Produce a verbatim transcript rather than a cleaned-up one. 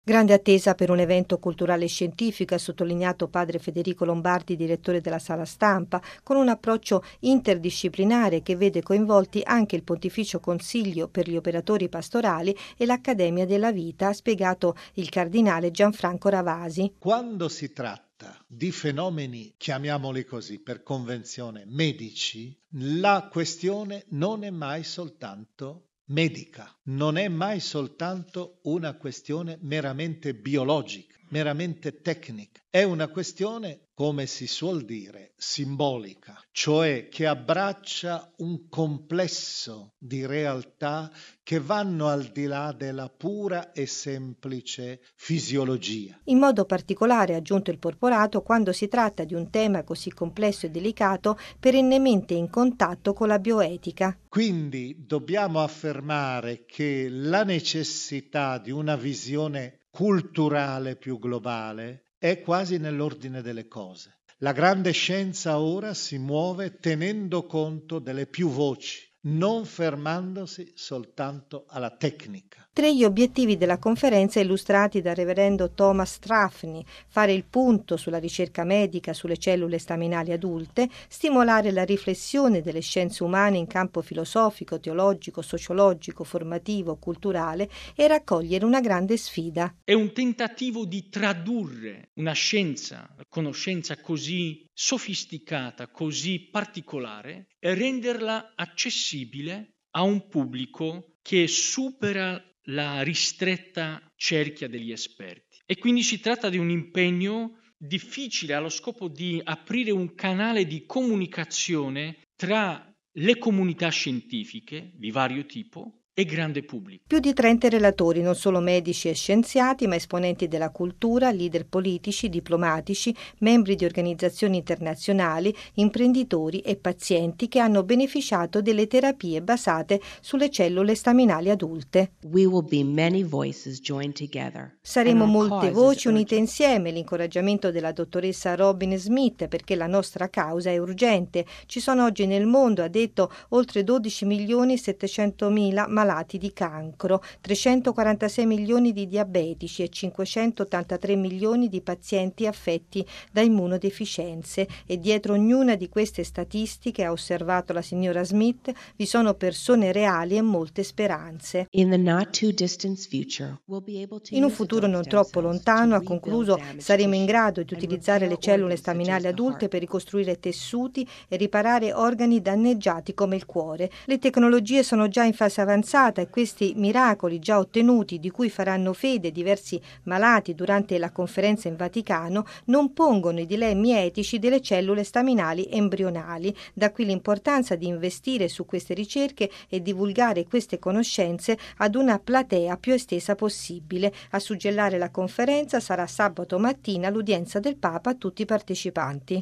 Grande attesa per un evento culturale e scientifico, ha sottolineato padre Federico Lombardi, direttore della Sala Stampa, con un approccio interdisciplinare che vede coinvolti anche il Pontificio Consiglio per gli operatori pastorali e l'Accademia della Vita, ha spiegato il cardinale Gianfranco Ravasi. Quando si tratta di fenomeni, chiamiamoli così, per convenzione, medici, la questione non è mai soltanto medica, non è mai soltanto una questione meramente biologica, meramente tecnica, è una questione, come si suol dire, simbolica, cioè che abbraccia un complesso di realtà che vanno al di là della pura e semplice fisiologia. In modo particolare, ha aggiunto il porporato, quando si tratta di un tema così complesso e delicato, perennemente in contatto con la bioetica. Quindi dobbiamo affermare che la necessità di una visione culturale più globale è quasi nell'ordine delle cose. La grande scienza ora si muove tenendo conto delle più voci, non fermandosi soltanto alla tecnica. Tra gli obiettivi della conferenza illustrati dal reverendo Thomas Trafni: fare il punto sulla ricerca medica sulle cellule staminali adulte, stimolare la riflessione delle scienze umane in campo filosofico, teologico, sociologico, formativo, culturale e raccogliere una grande sfida. È un tentativo di tradurre una scienza, una conoscenza così sofisticata, così particolare, e renderla accessibile a un pubblico che supera la ristretta cerchia degli esperti. E quindi si tratta di un impegno difficile, allo scopo di aprire un canale di comunicazione tra le comunità scientifiche di vario tipo e grande pubblico. Più di trenta relatori, non solo medici e scienziati, ma esponenti della cultura, leader politici, diplomatici, membri di organizzazioni internazionali, imprenditori e pazienti che hanno beneficiato delle terapie basate sulle cellule staminali adulte. We will be many voices joined together. Saremo molte voci unite insieme, l'incoraggiamento della dottoressa Robin Smith, perché la nostra causa è urgente. Ci sono oggi nel mondo, ha detto, oltre dodici milioni e settecentomila malati di cancro, trecentoquarantasei milioni di diabetici e cinquecentottantatré milioni di pazienti affetti da immunodeficienze, e dietro ognuna di queste statistiche, ha osservato la signora Smith, vi sono persone reali e molte speranze. In the not too distant future, we'll be able to In un futuro non troppo lontano, ha concluso, saremo in grado di utilizzare le cellule staminali adulte per ricostruire tessuti e riparare organi danneggiati come il cuore. Le tecnologie sono già in fase avanzata e questi miracoli già ottenuti, di cui faranno fede diversi malati durante la conferenza in Vaticano, non pongono i dilemmi etici delle cellule staminali embrionali. Da qui l'importanza di investire su queste ricerche e divulgare queste conoscenze ad una platea più estesa possibile. A suggellare la conferenza sarà sabato mattina l'udienza del Papa a tutti i partecipanti.